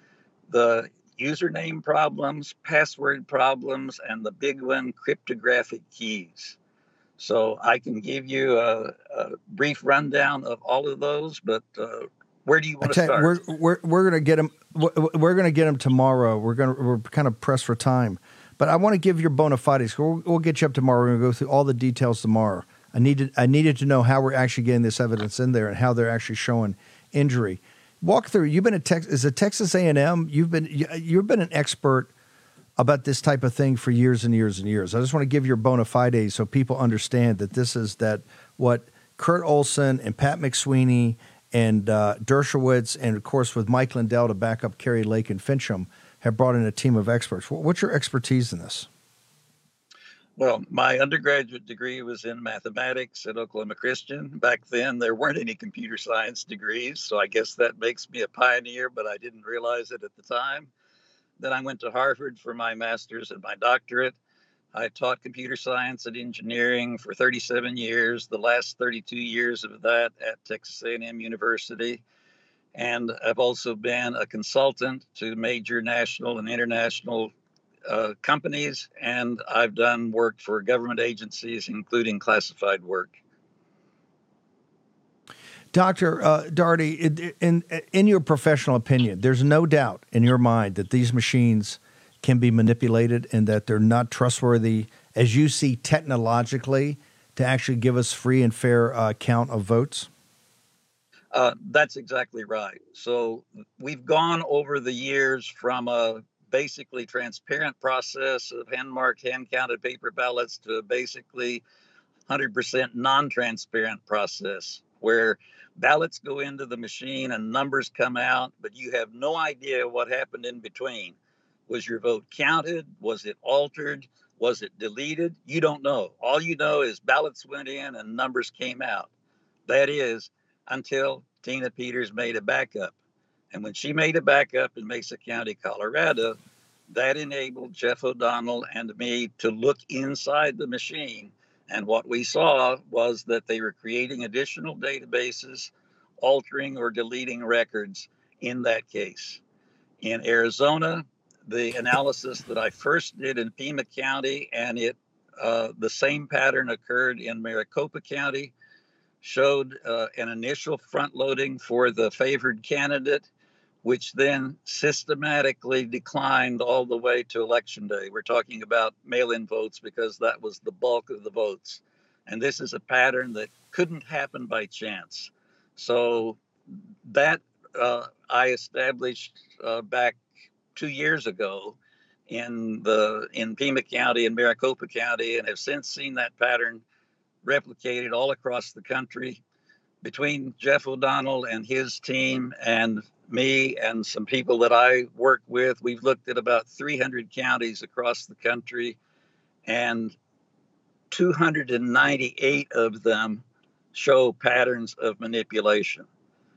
The username problems, password problems, and the big one, cryptographic keys. So I can give you a, a brief rundown of all of those, but uh, where do you want to start? We're we're we're going to get them. We're going to get them tomorrow. We're going to we're kind of pressed for time, but I want to give your bona fides. We'll, we'll get you up tomorrow. We're going to go through all the details tomorrow. I needed I needed to know how we're actually getting this evidence in there and how they're actually showing injury. Walk through. You've been at Texas. Is it Texas A and M? You've been you, you've been an expert about this type of thing for years and years and years. I just want to give your bona fides so people understand that this is that what Kurt Olson and Pat McSweeney and uh, Dershowitz, and of course with Mike Lindell to back up Kari Lake and Fincham, have brought in a team of experts. What's your expertise in this? Well, my undergraduate degree was in mathematics at Oklahoma Christian. Back then, there weren't any computer science degrees, so I guess that makes me a pioneer, but I didn't realize it at the time. Then I went to Harvard for my master's and my doctorate. I taught computer science and engineering for thirty-seven years, the last thirty-two years of that at Texas A and M University. And I've also been a consultant to major national and international uh, companies, and I've done work for government agencies, including classified work. Doctor Uh, Daugherty, in, in, in your professional opinion, there's no doubt in your mind that these machines can be manipulated and that they're not trustworthy, as you see technologically, to actually give us free and fair uh, count of votes? Uh, that's exactly right. So we've gone over the years from a basically transparent process of hand-marked, hand-counted paper ballots to a basically one hundred percent non-transparent process where ballots go into the machine and numbers come out, but you have no idea what happened in between. Was your vote counted? Was it altered? Was it deleted? You don't know. All you know is ballots went in and numbers came out. That is, until Tina Peters made a backup. And when she made a backup in Mesa County, Colorado, that enabled Jeff O'Donnell and me to look inside the machine. And what we saw was that they were creating additional databases, altering or deleting records in that case. In Arizona, the analysis that I first did in Pima County, and it uh, the same pattern occurred in Maricopa County, showed uh, an initial front loading for the favored candidate, which then systematically declined all the way to election day. We're talking about mail-in votes because that was the bulk of the votes. And this is a pattern that couldn't happen by chance. So that uh, I established uh, back two years ago in the in Pima County and Maricopa County, and have since seen that pattern replicated all across the country. Between Jeff O'Donnell and his team and me and some people that I work with, we've looked at about three hundred counties across the country, and two hundred ninety-eight of them show patterns of manipulation.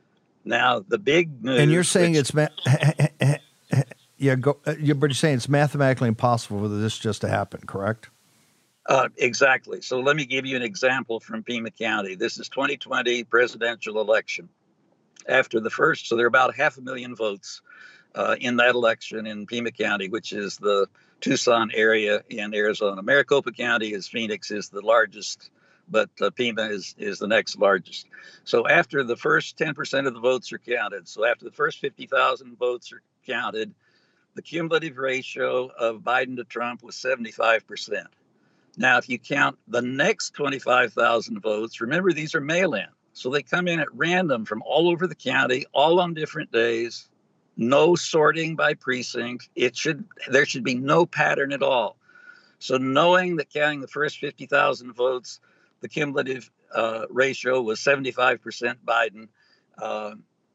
Now, the big news... And you're saying which, it's... Ma- yeah, go, you're, but you're saying it's mathematically impossible for this just to happen, correct? Uh, exactly. So let me give you an example from Pima County. This is twenty twenty presidential election. After the first, so there are about half a million votes uh, in that election in Pima County, which is the Tucson area in Arizona. Maricopa County is Phoenix is the largest, but uh, Pima is, is the next largest. So after the first ten percent of the votes are counted, so after the first fifty thousand votes are counted, the cumulative ratio of Biden to Trump was seventy-five percent. Now, if you count the next twenty-five thousand votes, remember these are mail-in. So they come in at random from all over the county, all on different days, no sorting by precinct. It should there should be no pattern at all. So knowing that counting the first fifty thousand votes, the cumulative uh, ratio was seventy-five percent Biden, uh,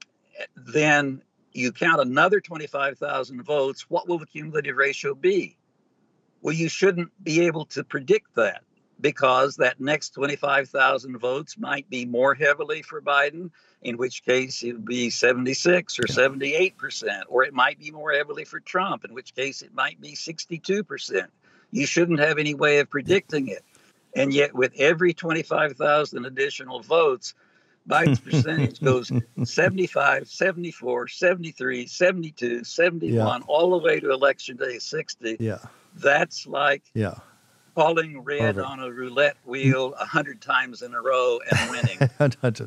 then you count another twenty-five thousand votes, what will the cumulative ratio be? Well, you shouldn't be able to predict that, because that next twenty-five thousand votes might be more heavily for Biden, in which case it would be seventy-six or seventy-eight percent, or it might be more heavily for Trump, in which case it might be sixty-two percent. You shouldn't have any way of predicting it. And yet with every twenty-five thousand additional votes, Biden's percentage goes seventy-five, seventy-four, seventy-three, seventy-two, seventy-one, yeah. all the way to election day sixty. Yeah. That's like yeah. calling red Perfect. on a roulette wheel a hundred times in a row and winning.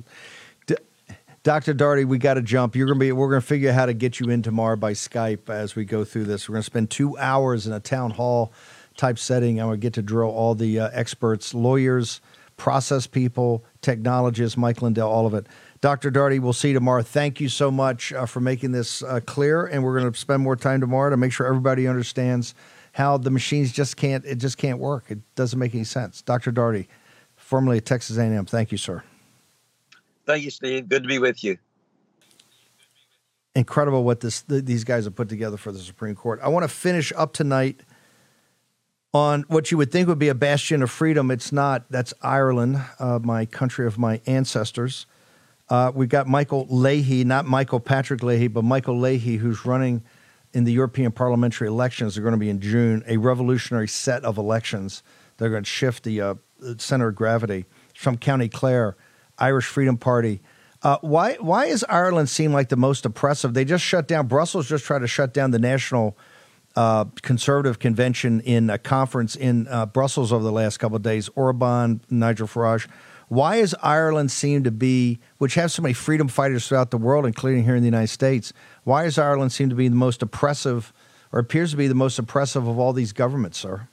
Doctor Daugherty, we got to jump. You're gonna be. We're gonna figure out how to get you in tomorrow by Skype as we go through this. We're gonna spend two hours in a town hall type setting, and we get to drill all the uh, experts, lawyers, process people, technologists, Mike Lindell, all of it. Doctor Daugherty, we'll see you tomorrow. Thank you so much uh, for making this uh, clear, and we're going to spend more time tomorrow to make sure everybody understands how the machines just can't, it just can't work. It doesn't make any sense. Doctor Daugherty, formerly at Texas A and M, thank you, sir. Thank you, Steve. Good to be with you. incredible what this th- these guys have put together for the Supreme Court. I want to finish up tonight on what you would think would be a bastion of freedom. It's not. That's Ireland, uh, my country of my ancestors. Uh, we've got Michael Leahy, not Michael Patrick Leahy, but Michael Leahy, who's running in the European parliamentary elections. They're going to be in June, a revolutionary set of elections. They're going to shift the uh, center of gravity from County Clare, Irish Freedom Party. Uh, why why does Ireland seem like the most oppressive? They just shut down, Brussels just tried to shut down the National uh, Conservative Convention in a conference in uh, Brussels over the last couple of days, Orban, Nigel Farage. Why does Ireland seem to be, which has so many freedom fighters throughout the world, including here in the United States, why does Ireland seem to be the most oppressive, or appears to be the most oppressive of all these governments, sir?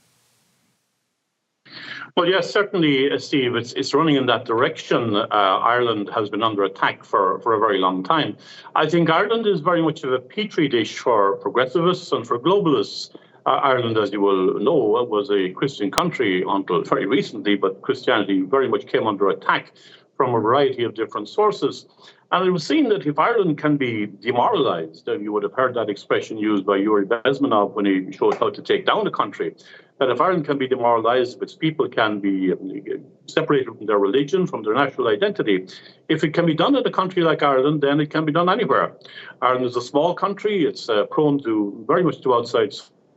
Well, yes, certainly, uh, Steve, it's it's running in that direction. Uh, Ireland has been under attack for, for a very long time. I think Ireland is very much of a petri dish for progressivists and for globalists. Uh, Ireland, as you will know, was a Christian country until very recently, but Christianity very much came under attack from a variety of different sources. And it was seen that if Ireland can be demoralized, and you would have heard that expression used by Yuri Bezmenov when he showed how to take down a country, that if Ireland can be demoralized, if its people can be separated from their religion, from their national identity, if it can be done in a country like Ireland, then it can be done anywhere. Ireland is a small country. It's uh, prone to very much to outside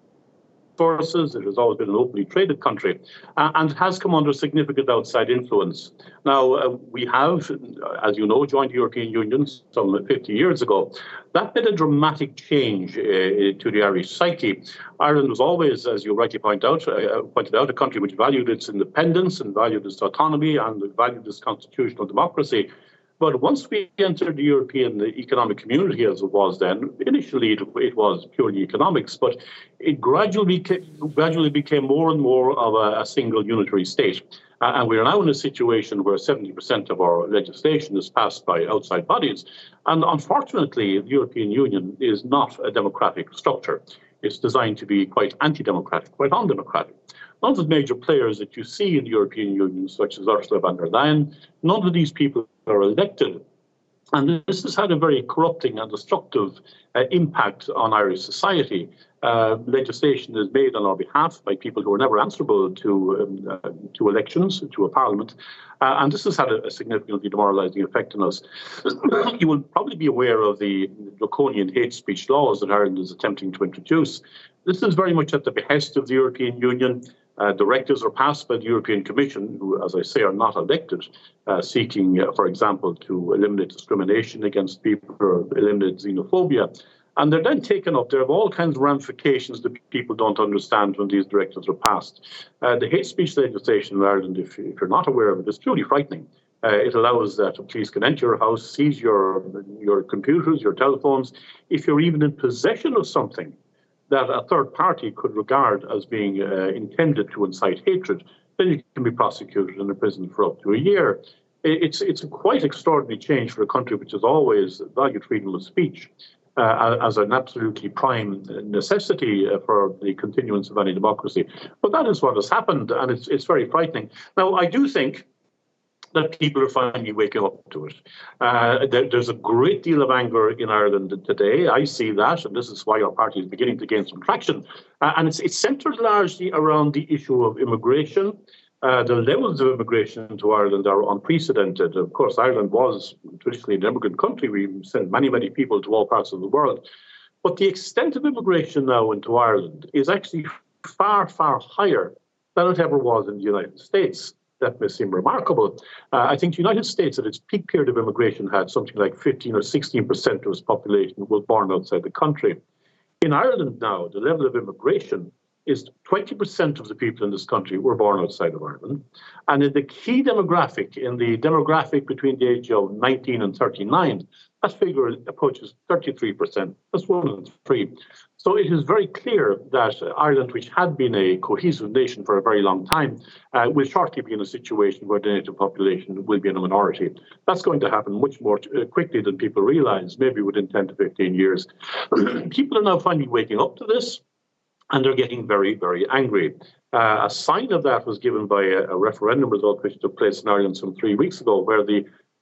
forces. It has always been an openly traded country uh, and has come under significant outside influence. Now, uh, we have, as you know, joined the European Union some fifty years ago. That made a dramatic change uh, to the Irish psyche. Ireland was always, as you rightly point out, uh, pointed out, a country which valued its independence and valued its autonomy and valued its constitutional democracy. But once we entered the European Economic Community, as it was then, initially it, it was purely economics, but it gradually, gradually became more and more of a, a single unitary state. Uh, and we are now in a situation where seventy percent of our legislation is passed by outside bodies. And unfortunately, the European Union is not a democratic structure. It's designed to be quite anti-democratic, quite undemocratic. None of the major players that you see in the European Union, such as Ursula von der Leyen, none of these people are elected. And this has had a very corrupting and destructive uh, impact on Irish society. Uh, legislation is made on our behalf by people who are never answerable to um, uh, to elections, to a parliament. Uh, and this has had a, a significantly demoralizing effect on us. You will probably be aware of the draconian hate speech laws that Ireland is attempting to introduce. This is very much at the behest of the European Union. Uh, directives are passed by the European Commission, who, as I say, are not elected, uh, seeking, uh, for example, to eliminate discrimination against people or eliminate xenophobia. And they're then taken up. There are all kinds of ramifications that people don't understand when these directives are passed. Uh, the hate speech legislation in Ireland, if, if you're not aware of it, is truly frightening. Uh, it allows that police can enter your house, seize your, your computers, your telephones. If you're even in possession of something that a third party could regard as being uh, intended to incite hatred, then you can be prosecuted and imprisoned for up to a year. It's it's a quite extraordinary change for a country which has always valued freedom of speech uh, as an absolutely prime necessity uh, for the continuance of any democracy. But that is what has happened, and it's it's very frightening. Now, I do think that people are finally waking up to it. Uh, there, there's a great deal of anger in Ireland today. I see that, and this is why our party is beginning to gain some traction. Uh, and it's, it's centred largely around the issue of immigration. Uh, the levels of immigration into Ireland are unprecedented. Of course, Ireland was traditionally an immigrant country. We sent many, many people to all parts of the world. But the extent of immigration now into Ireland is actually far, far higher than it ever was in the United States. That may seem remarkable. Uh, I think the United States at its peak period of immigration had something like fifteen or sixteen percent of its population was born outside the country. In Ireland now, the level of immigration is twenty percent of the people in this country were born outside of Ireland. And in the key demographic, in the demographic between the age of nineteen and thirty-nine, that figure approaches thirty-three percent. That's one in three. So it is very clear that Ireland, which had been a cohesive nation for a very long time, uh, will shortly be in a situation where the native population will be in a minority. That's going to happen much more uh, quickly than people realize, maybe within ten to fifteen years. People are now finally waking up to this, and they're getting very, very angry. Uh, a sign of that was given by a, a referendum result which took place in Ireland some three weeks ago, where the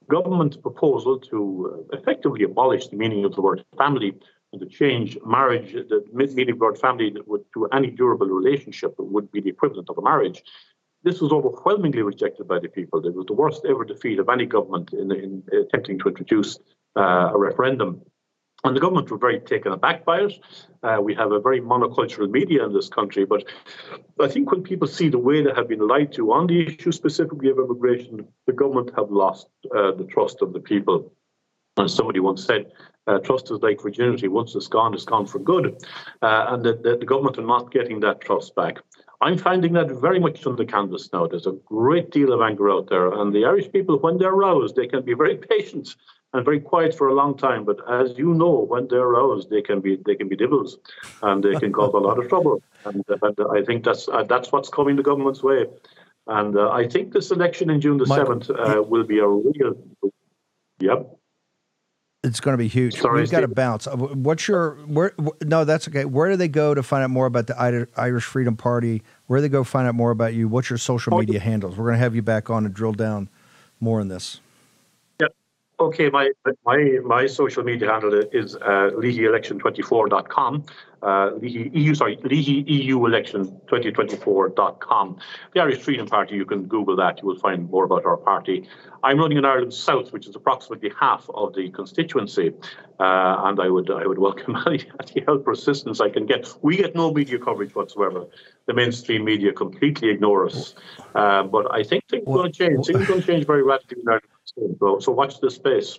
government's proposal to uh, effectively abolish the meaning of the word family and to change marriage, the meaning of the word family that would, to any durable relationship that would be the equivalent of a marriage. This was overwhelmingly rejected by the people. It was the worst ever defeat of any government in, in attempting to introduce uh, a referendum. And the government were very taken aback by it. Uh, we have a very monocultural media in this country, but I think when people see the way they have been lied to on the issue specifically of immigration, the government have lost uh, the trust of the people. As somebody once said, uh, trust is like virginity. Once it's gone, it's gone for good. Uh, and the, the, the government are not getting that trust back. I'm finding that very much on the canvas now. There's a great deal of anger out there. And the Irish people, when they're roused, they can be very patient and very quiet for a long time. But as you know, when they're roused, they can be they can be devils, and they can cause a lot of trouble. And, uh, and I think that's uh, that's what's coming the government's way. And uh, I think this election in June the seventh uh, will be a real. Yep. It's going to be huge. Sorry, We've got to Steve. bounce. What's your where? No, that's okay. Where do they go to find out more about the Irish Freedom Party? Where do they go find out more about you? What's your social media handles? We're going to have you back on and drill down more in this. Okay, my my my social media handle is uh, Leahy Election twenty-four dot com. Uh, Leahy E U, sorry, Leahy E U Election twenty twenty-four dot com. The Irish Freedom Party, you can Google that. You will find more about our party. I'm running in Ireland South, which is approximately half of the constituency, uh, and I would I would welcome any, any help or assistance I can get. We get no media coverage whatsoever. The mainstream media completely ignore us. Uh, but I think things are going to change. Things are going to change very radically in Ireland. So, so watch this space.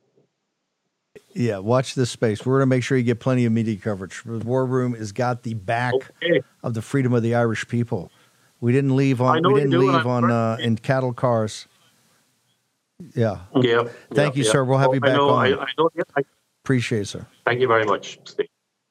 Yeah, watch this space. We're going to make sure you get plenty of media coverage. The War Room has got the back okay. of the freedom of the Irish people. We didn't leave on. We didn't leave on uh, in cattle cars. Yeah. Yeah. Thank yeah, you, yeah. sir. We'll have oh, you back I know, on. I, I know, yeah, I, Appreciate it, sir. Thank you very much, Steve.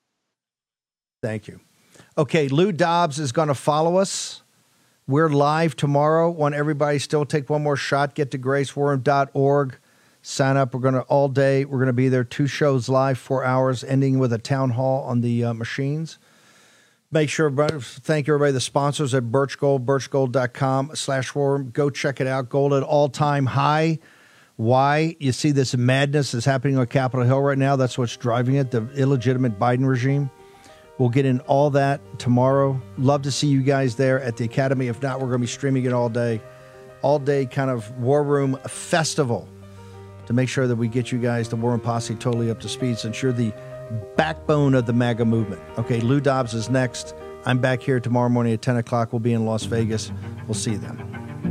Thank you. Okay, Lou Dobbs is going to follow us. We're live tomorrow. Want everybody still take one more shot. Get to grace war room dot org. Sign up. We're going to all day. We're going to be there. Two shows live, four hours, ending with a town hall on the uh, machines. Make sure, thank everybody, the sponsors at Birch Gold, birch gold dot com slash war room. Go check it out. Gold at all-time high. Why? You see this madness is happening on Capitol Hill right now. That's what's driving it, the illegitimate Biden regime. We'll get in all that tomorrow. Love to see you guys there at the Academy. If not, we're going to be streaming it all day. All day kind of War Room festival to make sure that we get you guys, the War Room Posse, totally up to speed since you're the backbone of the MAGA movement. Okay, Lou Dobbs is next. I'm back here tomorrow morning at ten o'clock. We'll be in Las Vegas. We'll see you then.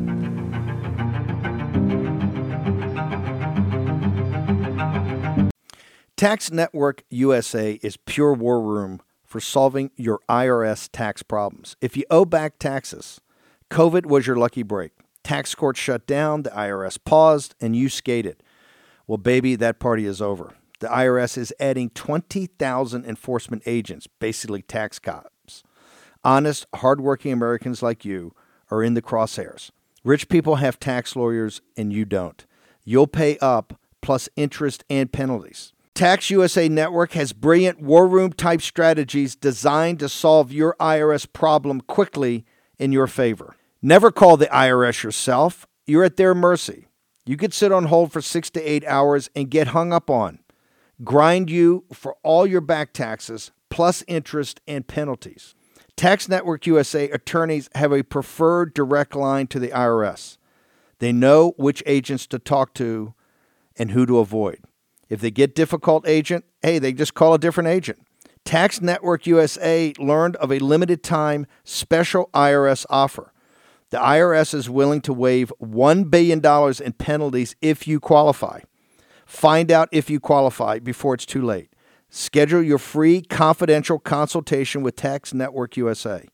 Tax Network U S A is pure war room for solving your I R S tax problems. If you owe back taxes, COVID was your lucky break. Tax court shut down, the I R S paused, and you skated. Well, baby, that party is over. The I R S is adding twenty thousand enforcement agents, basically tax cops. Honest, hardworking Americans like you are in the crosshairs. Rich people have tax lawyers, and you don't. You'll pay up, plus interest and penalties. Tax U S A Network has brilliant war room type strategies designed to solve your I R S problem quickly in your favor. Never call the I R S yourself. You're at their mercy. You could sit on hold for six to eight hours and get hung up on. Grind you for all your back taxes, plus interest and penalties. Tax Network U S A attorneys have a preferred direct line to the I R S. They know which agents to talk to and who to avoid. If they get difficult agent, hey, they just call a different agent. Tax Network U S A learned of a limited time special I R S offer. The I R S is willing to waive one billion dollars in penalties if you qualify. Find out if you qualify before it's too late. Schedule your free confidential consultation with Tax Network U S A.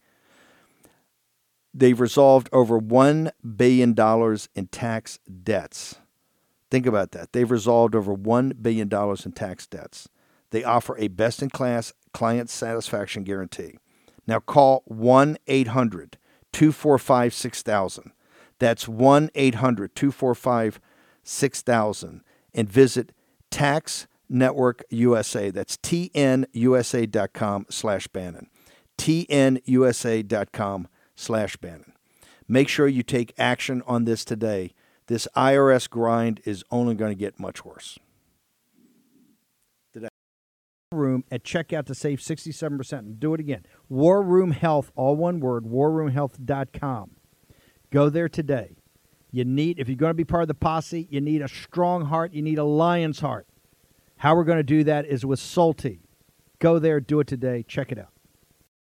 They've resolved over one billion dollars in tax debts. Think about that. They've resolved over one billion dollars in tax debts. They offer a best-in-class client satisfaction guarantee. Now call one eight hundred two four five six thousand. That's one eight hundred two four five six thousand. And visit Tax Network U S A. That's T N U S A dot com slash Bannon. T N U S A dot com slash Bannon. Make sure you take action on this today. This I R S grind is only going to get much worse. Room at checkout to save sixty-seven percent. And do it again. War Room Health, all one word, war room health dot com. Go there today. You need, if you're going to be part of the posse, you need a strong heart. You need a lion's heart. How we're going to do that is with Salty. Go there, do it today. Check it out.